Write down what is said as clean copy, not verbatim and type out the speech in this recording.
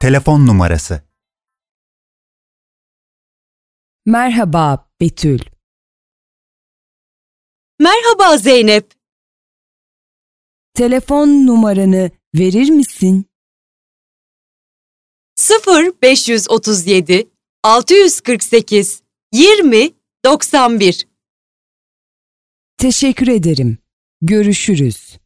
Telefon numarası. Merhaba Betül. Merhaba Zeynep. Telefon numaranı verir misin? 0537 648 20 91. Teşekkür ederim. Görüşürüz.